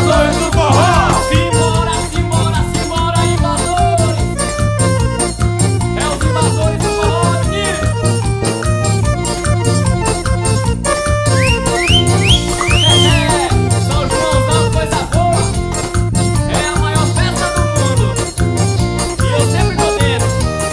invasores do forró. Simbora, simbora, simbora, invasores. É os invasores do forró, menino. São Joãozão, coisa boa. É a maior festa do mundo. E eu sempre tô dentro.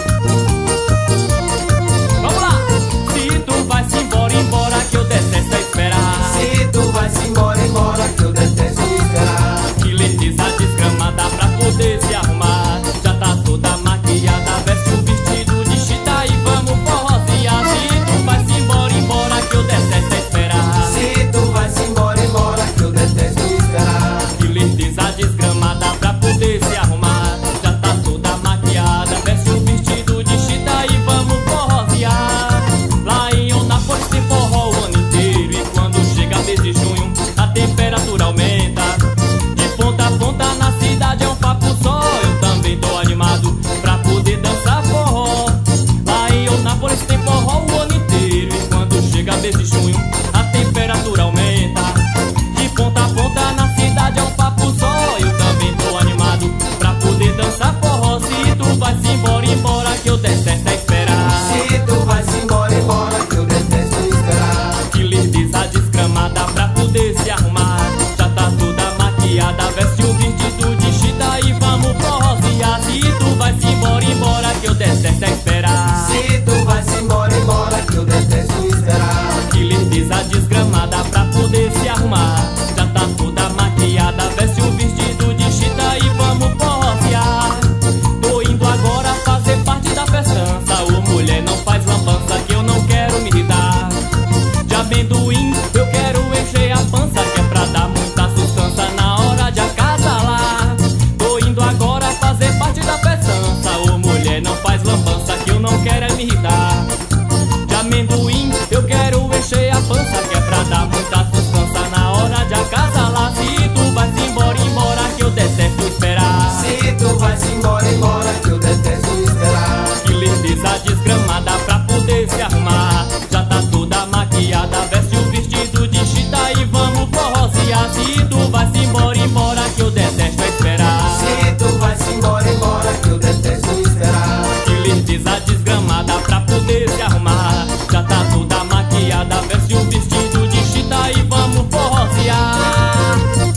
Vamos lá. Se tu vai-se embora, embora, que eu detesto esperar. Se tu vai-se embora, embora, que eu detesto esperar. Que lindeza desgramada pra poder se arrumar. Já tá toda maquiada, veste o vestido de chita e vamos forrosear. Se tu vai-se embora, embora, que eu detesto esperar. Se tu vai-se embora, embora, que eu detesto esperar. Que lindeza desgramada pra poder se arrumar. Já tá toda maquiada, veste o vestido de chita e vamos forrosear. Lá em Onápolis tem forró o ano inteiro. E quando chega mês de junho, a temperatura aumenta. De ponta a ponta na cidade é um papo só. Eu também tô animado pra poder dançar forró. Lá em Onápolis tem forró o ano inteiro. E quando chega mês de junho, a temperatura aumenta. De ponta a ponta na cidade é um papo só. Eu também tô animado pra poder dançar forró. Se tu vai-se embora, embora, que eu detesto esperar. Se tu vai-se embora, embora, que eu detesto esperar. Que lindeza desgramada pra poder se arrumar. Já tá toda maquiada, veste o vestido de chita e vamos forrosear. Se tu vai-se embora, embora, que eu detesto esperar. Se tu vai-se embora, embora, que eu detesto esperar. Que lindeza desgramada pra poder se arrumar. Já tá toda maquiada, veste o vestido de chita e vamos forrosear. Tô indo agora fazer parte da festança. Ô mulher, não faz lambança que eu não quero me irritar. De amendoim eu quero encher a pança, que é pra dar muita sustância na hora de acasalar. Tô indo agora fazer parte da festança. Ô mulher, não faz lambança que eu não quero é me irritar. De amendoim eu quero encher a pança, que é pra dar muita sustância na hora de acasalar. Se tu vai-se embora, embora, que eu detesto esperar. Se tu vai-se embora, embora, que eu detesto esperar. Que lindeza desgramada pra poder se arrumar. Já tá toda maquiada, veste o vestido de chita e vamos forrosear. Se tu vai-se embora, embora, que eu detesto esperar. Se tu vai-se embora, embora, que eu detesto esperar. Que lindeza desgramada pra poder se arrumar. Já tá toda maquiada, veste o vestido de chita e vamos forrosear.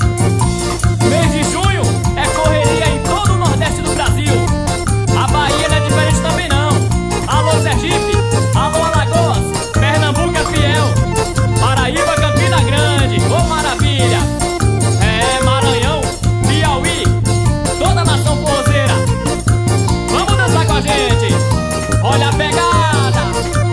Mês de junho é correria em todo o Nordeste do Brasil. A Bahia não é diferente também não. Alô Sergipe, alô Alagoas, Pernambuco é fiel. Paraíba, Campina Grande, ô maravilha. É Maranhão, Piauí, toda a nação forrozeira. Vamos dançar com a gente. Olha a pegada.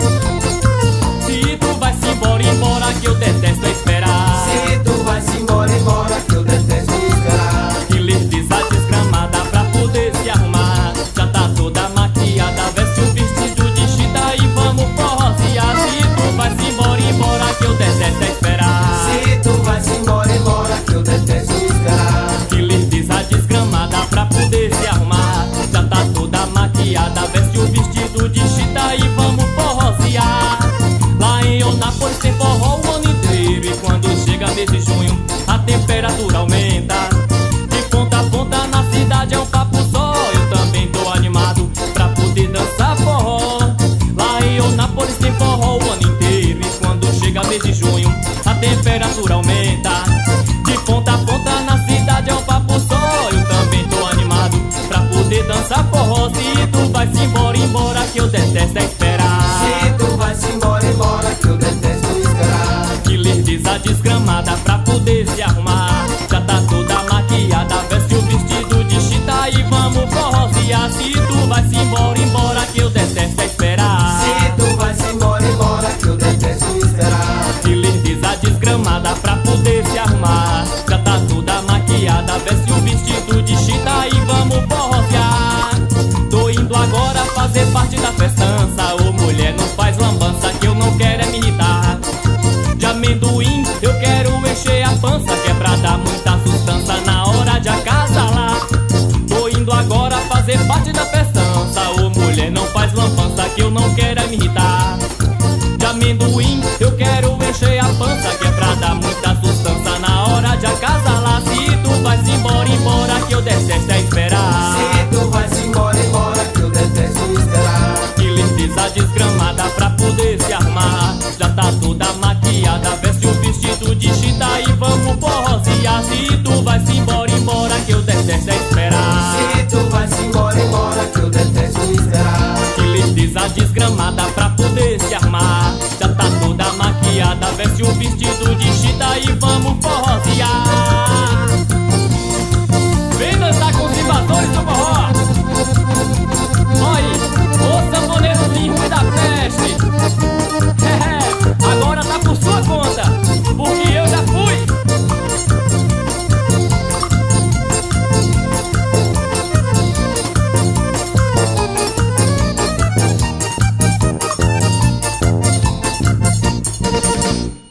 Se tu vai-se embora, embora, que eu detesto esperar. Se tu vai-se embora, embora, que eu detesto esperar. Que lindeza desgramada pra poder se arrumar. Já tá toda maquiada, veste o vestido de chita e vamos forrosear. Se tu vai-se embora, embora, que eu detesto esperar. Se tu vai-se embora, embora, que eu detesto esperar. Que lindeza desgramada pra poder se arrumar. Já tá toda maquiada, veste o vestido de chita e vamos forrosear. Lá em Onápolis tem forró o ano inteiro. E quando chega mês de junho, a temperatura aumenta. De ponta a ponta na cidade é um papo só. Eu também tô animado pra poder dançar forró. Lá em Onápolis tem forró o ano inteiro. E quando chega mês de junho, a temperatura aumenta. De ponta a ponta na cidade é um papo só. Eu também tô animado pra poder dançar forró. Se tu vai-se embora, embora, que eu detesto esperar. Se tu vai-se embora, embora, que eu detesto esperar. Que lindeza desgramada pra poder se arrumar. Já tá toda maquiada, veste o vestido de chita e vamos forrosear. Se tu vai-se embora, embora, que eu detesto esperar. Se tu vai-se embora, embora, que eu detesto esperar. Que lindeza desgramada pra poder se arrumar. Já tá toda maquiada, veste o vestido de chita e vamos forrosear. Tô indo agora fazer parte da festança. Ô mulher, não faz lambança que eu não quero é me irritar. De amendoim eu quero encher a pança, que é pra dar muita sustância na hora de acasalar. Tô indo agora fazer parte da festança. Ô mulher, não faz lambança que eu não quero é me irritar. De amendoim eu quero encher a pança, que é pra dar muita sustância na hora de acasalar. Se tu desgramada pra poder se arrumar. Já tá toda maquiada, veste um vestido